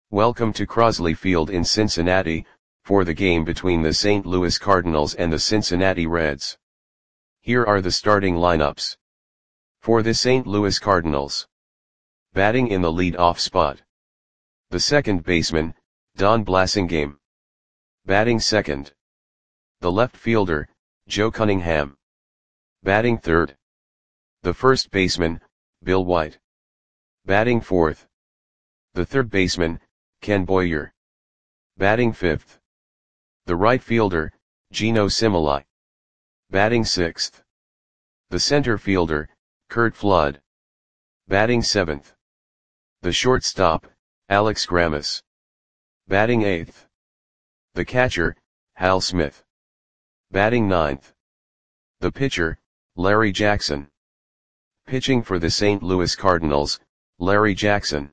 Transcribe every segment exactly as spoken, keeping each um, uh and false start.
Welcome to Crosley Field in Cincinnati, for the game between the Saint Louis Cardinals and the Cincinnati Reds. Here are the starting lineups. For the Saint Louis Cardinals. Batting in the lead-off spot. The second baseman, Don Blasingame. Batting second. The left fielder, Joe Cunningham. Batting third. The first baseman, Bill White. Batting fourth. The third baseman, Ken Boyer. Batting fifth. The right fielder, Geno Similai. Batting sixth. The center fielder, Curt Flood. Batting seventh. The shortstop, Alex Grammas. Batting eighth. The catcher, Hal Smith. Batting ninth. The pitcher, Larry Jackson. Pitching for the Saint Louis Cardinals, Larry Jackson.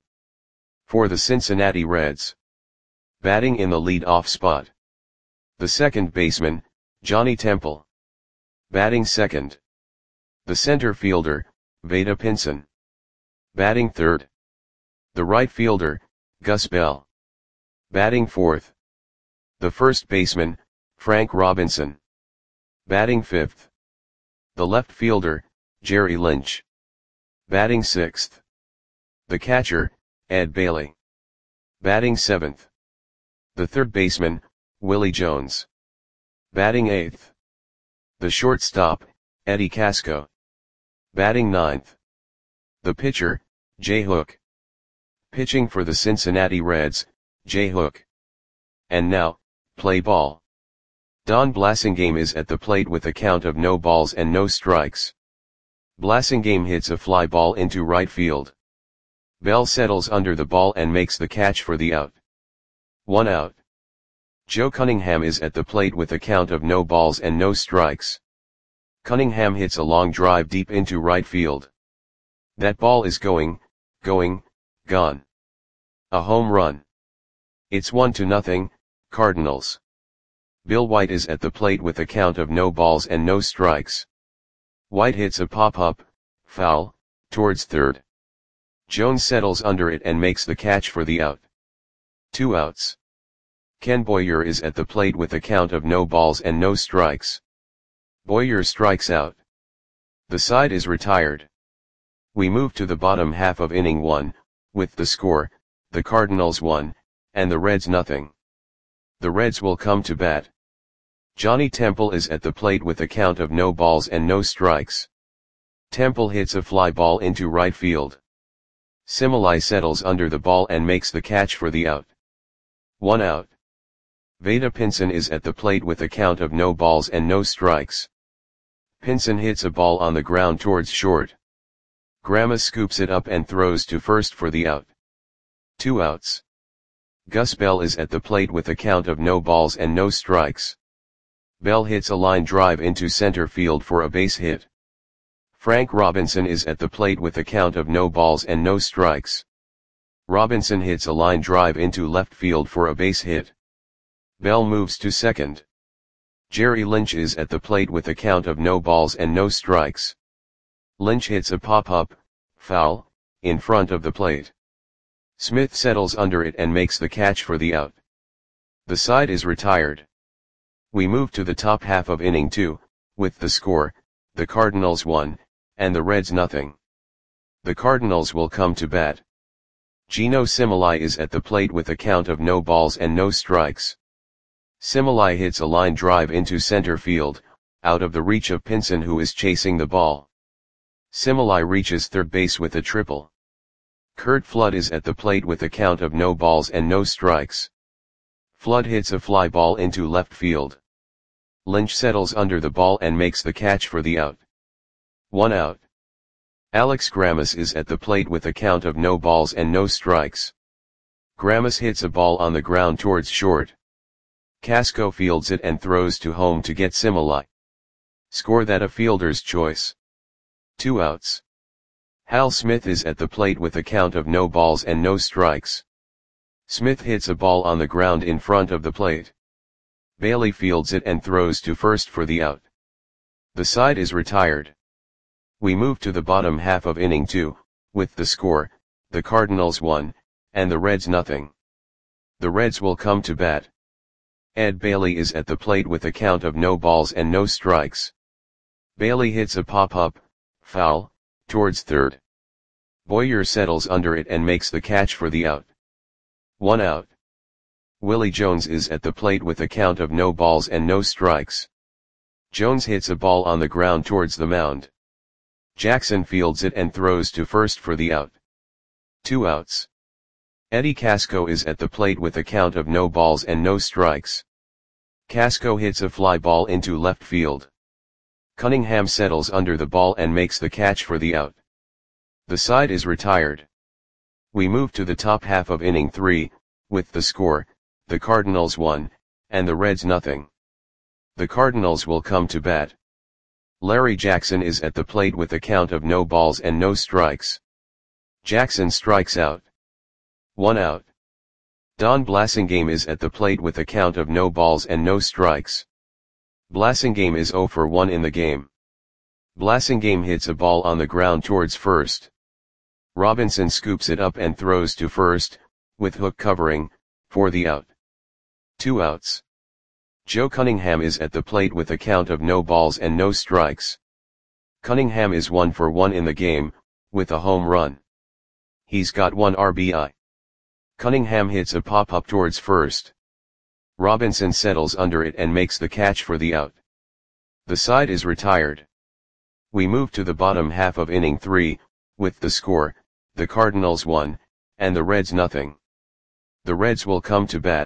For the Cincinnati Reds. Batting in the lead-off spot. The second baseman, Johnny Temple. Batting second. The center fielder, Vada Pinson. Batting third. The right fielder, Gus Bell. Batting fourth. The first baseman, Frank Robinson. Batting fifth. The left fielder, Jerry Lynch. Batting sixth. The catcher, Ed Bailey. Batting seventh. The third baseman, Willie Jones. Batting eighth. The shortstop, Eddie Casco. Batting ninth. The pitcher, Jay Hook. Pitching for the Cincinnati Reds, Jay Hook. And now, play ball. Don Blasingame is at the plate with a count of no balls and no strikes. Blasingame hits a fly ball into right field. Bell settles under the ball and makes the catch for the out. One out. Joe Cunningham is at the plate with a count of no balls and no strikes. Cunningham hits a long drive deep into right field. That ball is going, going, gone. A home run. It's one to nothing, Cardinals. Bill White is at the plate with a count of no balls and no strikes. White hits a pop-up, foul, towards third. Jones settles under it and makes the catch for the out. Two outs. Ken Boyer is at the plate with a count of no balls and no strikes. Boyer strikes out. The side is retired. We move to the bottom half of inning one, with the score, the Cardinals one, and the Reds nothing. The Reds will come to bat. Johnny Temple is at the plate with a count of no balls and no strikes. Temple hits a fly ball into right field. Similai settles under the ball and makes the catch for the out. One out. Vada Pinson is at the plate with a count of no balls and no strikes. Pinson hits a ball on the ground towards short. Grammas scoops it up and throws to first for the out. Two outs. Gus Bell is at the plate with a count of no balls and no strikes. Bell hits a line drive into center field for a base hit. Frank Robinson is at the plate with a count of no balls and no strikes. Robinson hits a line drive into left field for a base hit. Bell moves to second. Jerry Lynch is at the plate with a count of no balls and no strikes. Lynch hits a pop-up, foul, in front of the plate. Smith settles under it and makes the catch for the out. The side is retired. We move to the top half of inning two, with the score, the Cardinals one, and the Reds nothing. The Cardinals will come to bat. Geno Similai is at the plate with a count of no balls and no strikes. Similai hits a line drive into center field, out of the reach of Pinson who is chasing the ball. Similai reaches third base with a triple. Curt Flood is at the plate with a count of no balls and no strikes. Flood hits a fly ball into left field. Lynch settles under the ball and makes the catch for the out. One out. Alex Grammas is at the plate with a count of no balls and no strikes. Grammas hits a ball on the ground towards short. Casco fields it and throws to home to get Similai. Score that a fielder's choice. Two outs. Hal Smith is at the plate with a count of no balls and no strikes. Smith hits a ball on the ground in front of the plate. Bailey fields it and throws to first for the out. The side is retired. We move to the bottom half of inning two, with the score, the Cardinals one, and the Reds nothing. The Reds will come to bat. Ed Bailey is at the plate with a count of no balls and no strikes. Bailey hits a pop-up, foul, towards third. Boyer settles under it and makes the catch for the out. One out. Willie Jones is at the plate with a count of no balls and no strikes. Jones hits a ball on the ground towards the mound. Jackson fields it and throws to first for the out. Two outs. Eddie Casco is at the plate with a count of no balls and no strikes. Casco hits a fly ball into left field. Cunningham settles under the ball and makes the catch for the out. The side is retired. We move to the top half of inning three, with the score, the Cardinals one, and the Reds nothing. The Cardinals will come to bat. Larry Jackson is at the plate with a count of no balls and no strikes. Jackson strikes out. One out. Don Blasingame is at the plate with a count of no balls and no strikes. Blasingame is zero for one in the game. Blasingame hits a ball on the ground towards first. Robinson scoops it up and throws to first, with Hook covering, for the out. Two outs. Joe Cunningham is at the plate with a count of no balls and no strikes. Cunningham is one for one in the game, with a home run. He's got one R B I. Cunningham hits a pop-up towards first. Robinson settles under it and makes the catch for the out. The side is retired. We move to the bottom half of inning three, with the score, the Cardinals one, and the Reds nothing. The Reds will come to bat.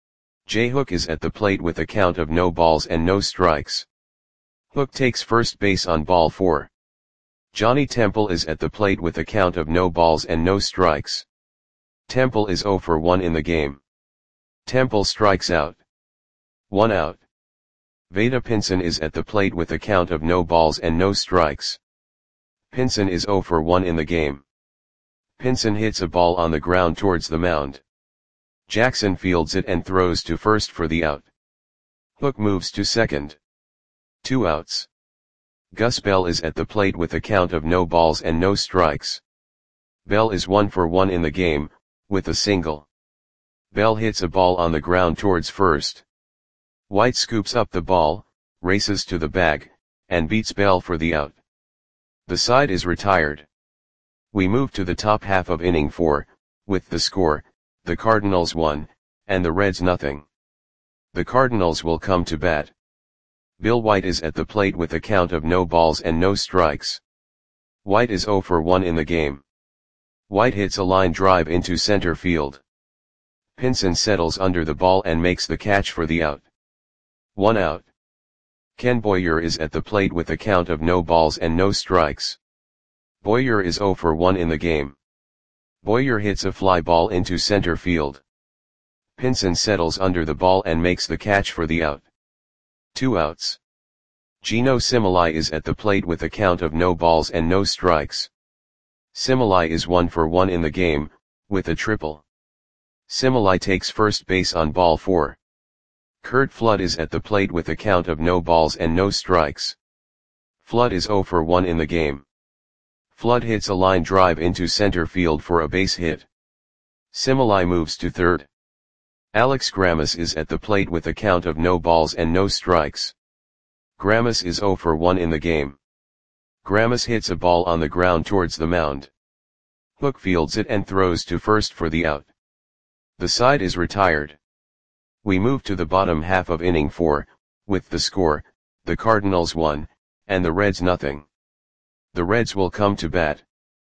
Jay Hook is at the plate with a count of no balls and no strikes. Hook takes first base on ball four. Johnny Temple is at the plate with a count of no balls and no strikes. Temple is zero for one in the game. Temple strikes out. One out. Vada Pinson is at the plate with a count of no balls and no strikes. Pinson is zero for one in the game. Pinson hits a ball on the ground towards the mound. Jackson fields it and throws to first for the out. Hook moves to second. Two outs. Gus Bell is at the plate with a count of no balls and no strikes. Bell is one for one in the game, with a single. Bell hits a ball on the ground towards first. White scoops up the ball, races to the bag, and beats Bell for the out. The side is retired. We move to the top half of inning four, with the score, the Cardinals one, and the Reds nothing. The Cardinals will come to bat. Bill White is at the plate with a count of no balls and no strikes. White is zero for one in the game. White hits a line drive into center field. Pinson settles under the ball and makes the catch for the out. One out. Ken Boyer is at the plate with a count of no balls and no strikes. Boyer is zero for one in the game. Boyer hits a fly ball into center field. Pinson settles under the ball and makes the catch for the out. Two outs. Gino Similai is at the plate with a count of no balls and no strikes. Similai is one for one in the game, with a triple. Similai takes first base on ball four. Curt Flood is at the plate with a count of no balls and no strikes. Flood is zero for one in the game. Flood hits a line drive into center field for a base hit. Similai moves to third. Alex Grammas is at the plate with a count of no balls and no strikes. Grammas is zero for one in the game. Grammas hits a ball on the ground towards the mound. Hook fields it and throws to first for the out. The side is retired. We move to the bottom half of inning four, with the score, the Cardinals one, and the Reds nothing. The Reds will come to bat.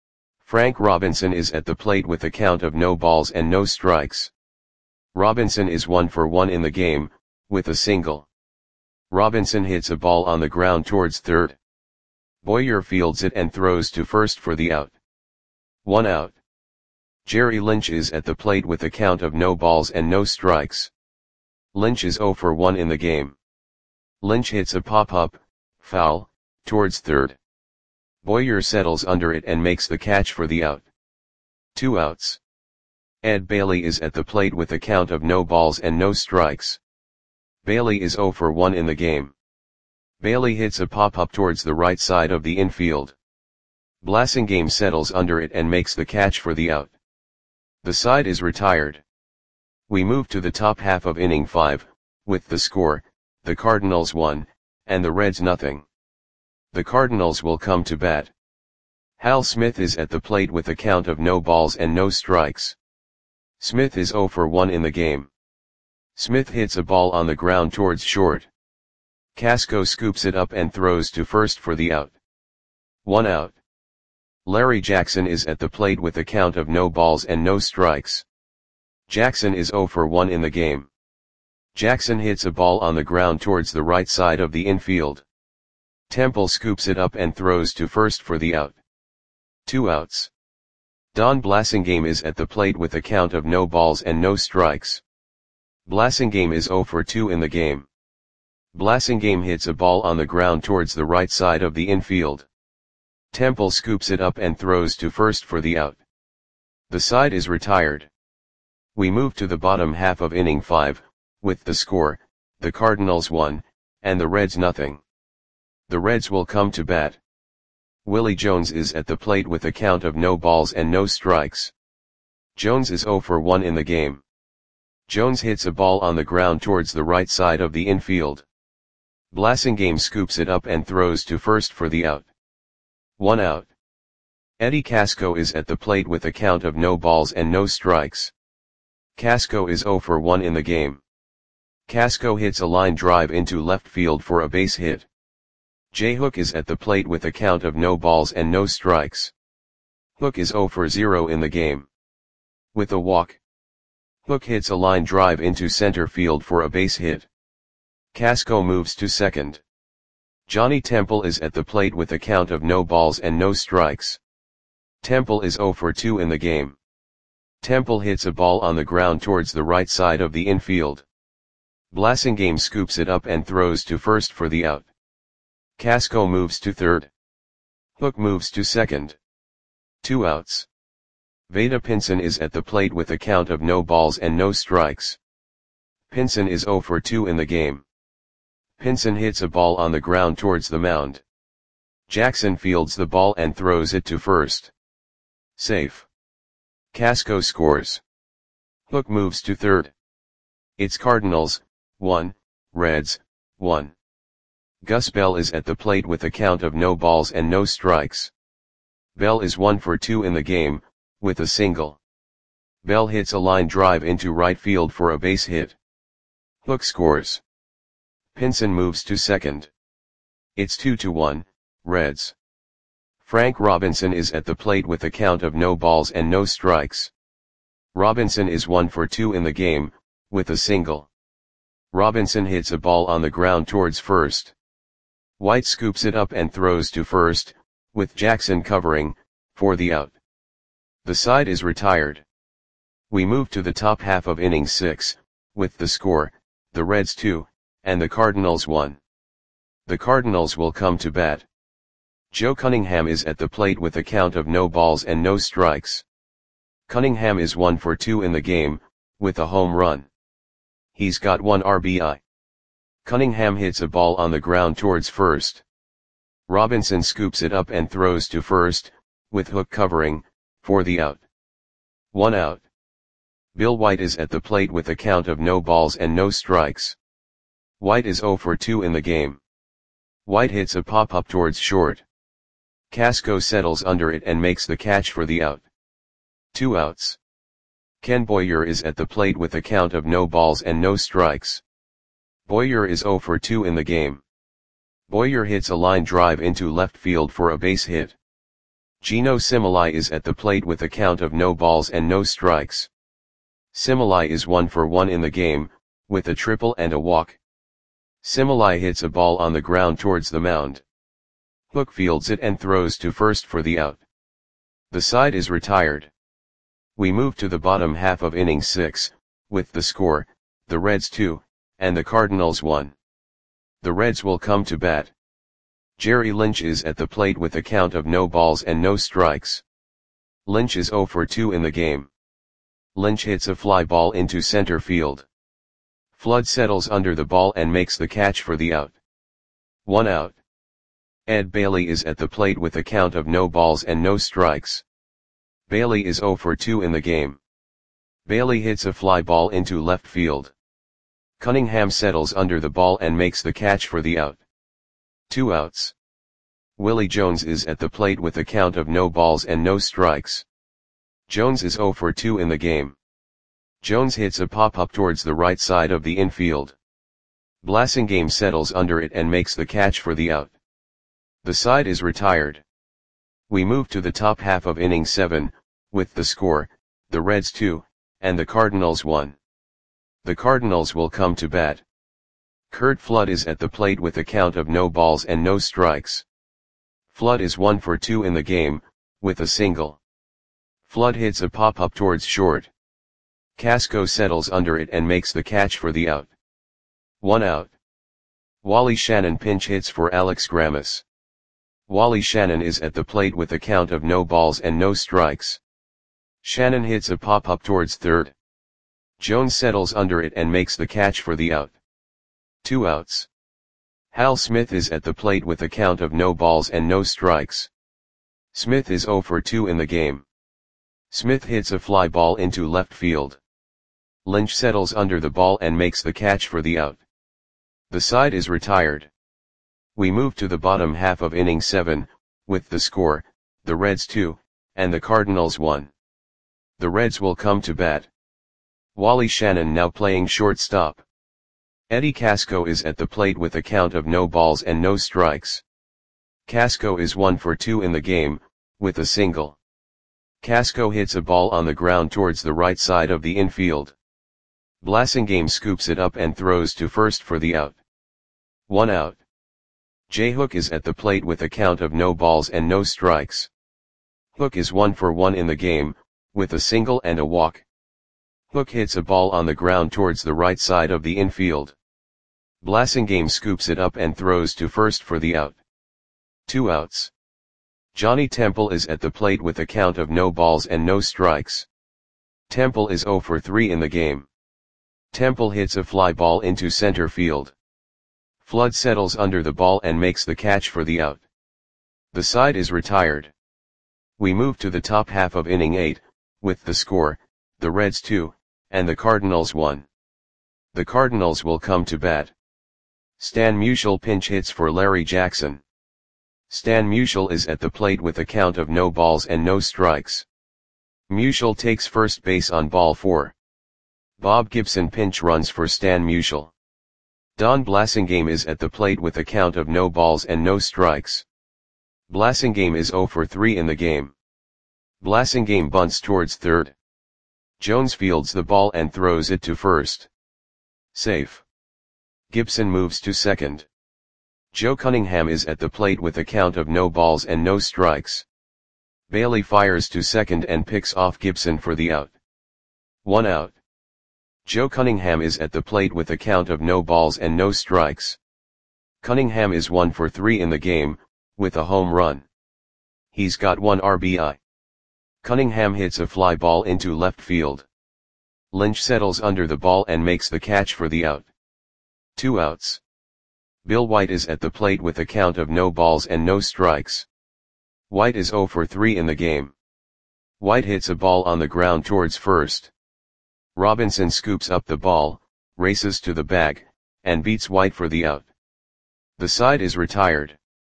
Frank Robinson is at the plate with a count of no balls and no strikes. Robinson is one for one in the game, with a single. Robinson hits a ball on the ground towards third. Boyer fields it and throws to first for the out. One out. Jerry Lynch is at the plate with a count of no balls and no strikes. Lynch is zero for one in the game. Lynch hits a pop-up, foul, towards third. Boyer settles under it and makes the catch for the out. Two outs. Ed Bailey is at the plate with a count of no balls and no strikes. Bailey is zero for one in the game. Bailey hits a pop-up towards the right side of the infield. Blasingame settles under it and makes the catch for the out. The side is retired. We move to the top half of inning five, with the score, the Cardinals one, and the Reds nothing. The Cardinals will come to bat. Hal Smith is at the plate with a count of no balls and no strikes. Smith is oh for one in the game. Smith hits a ball on the ground towards short. Casco scoops it up and throws to first for the out. One out. Larry Jackson is at the plate with a count of no balls and no strikes. Jackson is oh for one in the game. Jackson hits a ball on the ground towards the right side of the infield. Temple scoops it up and throws to first for the out. Two outs. Don Blasingame is at the plate with a count of no balls and no strikes. Blasingame is oh for two in the game. Blasingame hits a ball on the ground towards the right side of the infield. Temple scoops it up and throws to first for the out. The side is retired. We move to the bottom half of inning five, with the score, the Cardinals one, and the Reds nothing. The Reds will come to bat. Willie Jones is at the plate with a count of no balls and no strikes. Jones is oh for one in the game. Jones hits a ball on the ground towards the right side of the infield. Blasingame scoops it up and throws to first for the out. One out. Eddie Casco is at the plate with a count of no balls and no strikes. Casco is oh for one in the game. Casco hits a line drive into left field for a base hit. Jay Hook is at the plate with a count of no balls and no strikes. Hook is oh for zero in the game. With a walk. Hook hits a line drive into center field for a base hit. Casco moves to second. Johnny Temple is at the plate with a count of no balls and no strikes. Temple is oh for two in the game. Temple hits a ball on the ground towards the right side of the infield. Blasingame scoops it up and throws to first for the out. Casco moves to third. Hook moves to second. Two outs. Vada Pinson is at the plate with a count of no balls and no strikes. Pinson is oh for two in the game. Pinson hits a ball on the ground towards the mound. Jackson fields the ball and throws it to first. Safe. Casco scores. Hook moves to third. It's Cardinals, one, Reds, one. Gus Bell is at the plate with a count of no balls and no strikes. Bell is one for two in the game, with a single. Bell hits a line drive into right field for a base hit. Hook scores. Pinson moves to second. It's two to one, Reds. Frank Robinson is at the plate with a count of no balls and no strikes. Robinson is one for two in the game, with a single. Robinson hits a ball on the ground towards first. White scoops it up and throws to first, with Jackson covering, for the out. The side is retired. We move to the top half of inning six, with the score, the Reds two, and the Cardinals one. The Cardinals will come to bat. Joe Cunningham is at the plate with a count of no balls and no strikes. Cunningham is one for two in the game, with a home run. He's got one R B I. Cunningham hits a ball on the ground towards first. Robinson scoops it up and throws to first, with Hook covering, for the out. One out. Bill White is at the plate with a count of no balls and no strikes. White is oh for two in the game. White hits a pop-up towards short. Casco settles under it and makes the catch for the out. Two outs. Ken Boyer is at the plate with a count of no balls and no strikes. Boyer is oh for two in the game. Boyer hits a line drive into left field for a base hit. Gino Similai is at the plate with a count of no balls and no strikes. Similai is one for one in the game, with a triple and a walk. Similai hits a ball on the ground towards the mound. Hook fields it and throws to first for the out. The side is retired. We move to the bottom half of inning six, with the score, the Reds two, and the Cardinals one. The Reds will come to bat. Jerry Lynch is at the plate with a count of no balls and no strikes. Lynch is oh for two in the game. Lynch hits a fly ball into center field. Flood settles under the ball and makes the catch for the out. One out. Ed Bailey is at the plate with a count of no balls and no strikes. Bailey is oh for two in the game. Bailey hits a fly ball into left field. Cunningham settles under the ball and makes the catch for the out. Two outs. Willie Jones is at the plate with a count of no balls and no strikes. Jones is oh for two in the game. Jones hits a pop-up towards the right side of the infield. Blasingame settles under it and makes the catch for the out. The side is retired. We move to the top half of inning seven, with the score, the Reds two, and the Cardinals one. The Cardinals will come to bat. Curt Flood is at the plate with a count of no balls and no strikes. Flood is one for two in the game, with a single. Flood hits a pop-up towards short. Casco settles under it and makes the catch for the out. One out. Wally Shannon pinch hits for Alex Grammas. Wally Shannon is at the plate with a count of no balls and no strikes. Shannon hits a pop-up towards third. Jones settles under it and makes the catch for the out. Two outs. Hal Smith is at the plate with a count of no balls and no strikes. Smith is oh for two in the game. Smith hits a fly ball into left field. Lynch settles under the ball and makes the catch for the out. The side is retired. We move to the bottom half of inning seven, with the score, the Reds two, and the Cardinals one. The Reds will come to bat. Wally Shannon now playing shortstop. Eddie Casco is at the plate with a count of no balls and no strikes. Casco is one for two in the game, with a single. Casco hits a ball on the ground towards the right side of the infield. Blasingame scoops it up and throws to first for the out. One out. Jay Hook is at the plate with a count of no balls and no strikes. Hook is one for one in the game, with a single and a walk. Hook hits a ball on the ground towards the right side of the infield. Blasingame scoops it up and throws to first for the out. Two outs. Johnny Temple is at the plate with a count of no balls and no strikes. Temple is oh for three in the game. Temple hits a fly ball into center field. Flood settles under the ball and makes the catch for the out. The side is retired. We move to the top half of inning eight, with the score, the Reds two, and the Cardinals one. The Cardinals will come to bat. Stan Musial pinch hits for Larry Jackson. Stan Musial is at the plate with a count of no balls and no strikes. Musial takes first base on ball four. Bob Gibson pinch runs for Stan Musial. Don Blasingame is at the plate with a count of no balls and no strikes. Blasingame is oh for three in the game. Blasingame bunts towards third. Jones fields the ball and throws it to first. Safe. Gibson moves to second. Joe Cunningham is at the plate with a count of no balls and no strikes. Bailey fires to second and picks off Gibson for the out. One out. Joe Cunningham is at the plate with a count of no balls and no strikes. Cunningham is one for three in the game, with a home run. He's got one R B I. Cunningham hits a fly ball into left field. Lynch settles under the ball and makes the catch for the out. Two outs. Bill White is at the plate with a count of no balls and no strikes. White is oh for three in the game. White hits a ball on the ground towards first. Robinson scoops up the ball, races to the bag, and beats White for the out. The side is retired.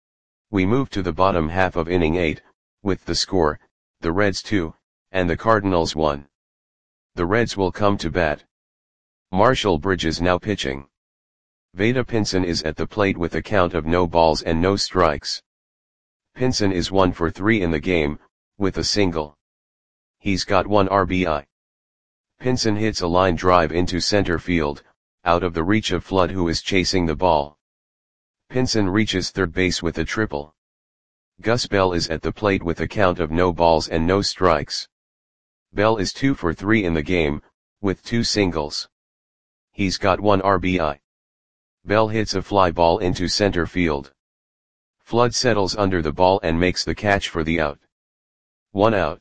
We move to the bottom half of inning eight, with the score, the Reds two, and the Cardinals one. The Reds will come to bat. Marshall Bridges now pitching. Vada Pinson is at the plate with a count of no balls and no strikes. Pinson is one for three in the game, with a single. He's got one R B I. Pinson hits a line drive into center field, out of the reach of Flood, who is chasing the ball. Pinson reaches third base with a triple. Gus Bell is at the plate with a count of no balls and no strikes. Bell is two for three in the game, with two singles. He's got one R B I. Bell hits a fly ball into center field. Flood settles under the ball and makes the catch for the out. One out.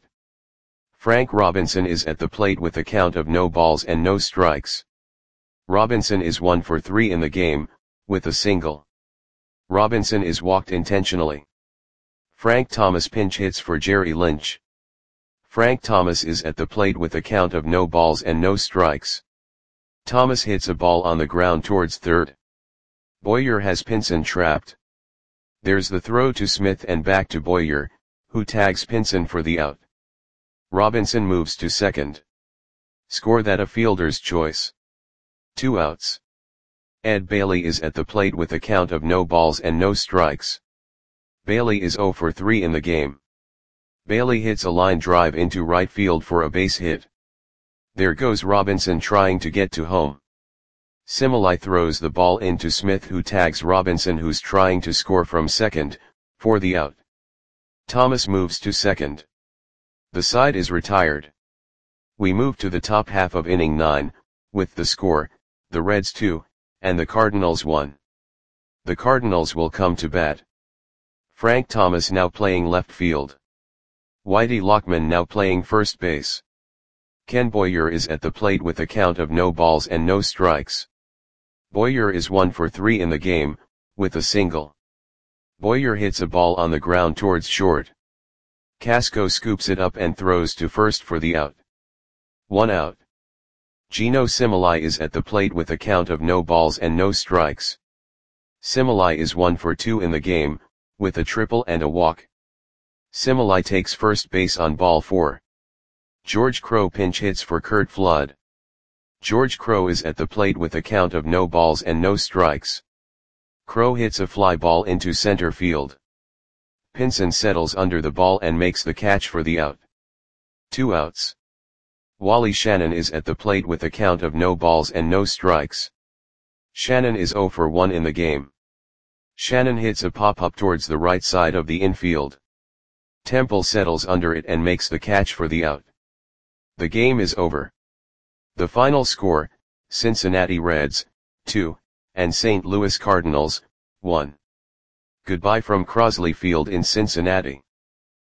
Frank Robinson is at the plate with a count of no balls and no strikes. Robinson is one for three in the game, with a single. Robinson is walked intentionally. Frank Thomas pinch hits for Jerry Lynch. Frank Thomas is at the plate with a count of no balls and no strikes. Thomas hits a ball on the ground towards third. Boyer has Pinson trapped. There's the throw to Smith and back to Boyer, who tags Pinson for the out. Robinson moves to second. Score that a fielder's choice. Two outs. Ed Bailey is at the plate with a count of no balls and no strikes. Bailey is oh for three in the game. Bailey hits a line drive into right field for a base hit. There goes Robinson trying to get to home. Similai throws the ball into Smith, who tags Robinson, who's trying to score from second, for the out. Thomas moves to second. The side is retired. We move to the top half of inning nine, with the score, the Reds two, and the Cardinals one. The Cardinals will come to bat. Frank Thomas now playing left field. Whitey Lockman now playing first base. Ken Boyer is at the plate with a count of no balls and no strikes. Boyer is one for three in the game, with a single. Boyer hits a ball on the ground towards short. Casco scoops it up and throws to first for the out. One out. Gino Similai is at the plate with a count of no balls and no strikes. Similai is one for two in the game, with a triple and a walk. Similai takes first base on ball four. George Crowe pinch hits for Curt Flood. George Crowe is at the plate with a count of no balls and no strikes. Crowe hits a fly ball into center field. Pinson settles under the ball and makes the catch for the out. Two outs. Wally Shannon is at the plate with a count of no balls and no strikes. Shannon is oh for one in the game. Shannon hits a pop-up towards the right side of the infield. Temple settles under it and makes the catch for the out. The game is over. The final score, Cincinnati Reds, two, and Saint Louis Cardinals, one. Goodbye from Crosley Field in Cincinnati.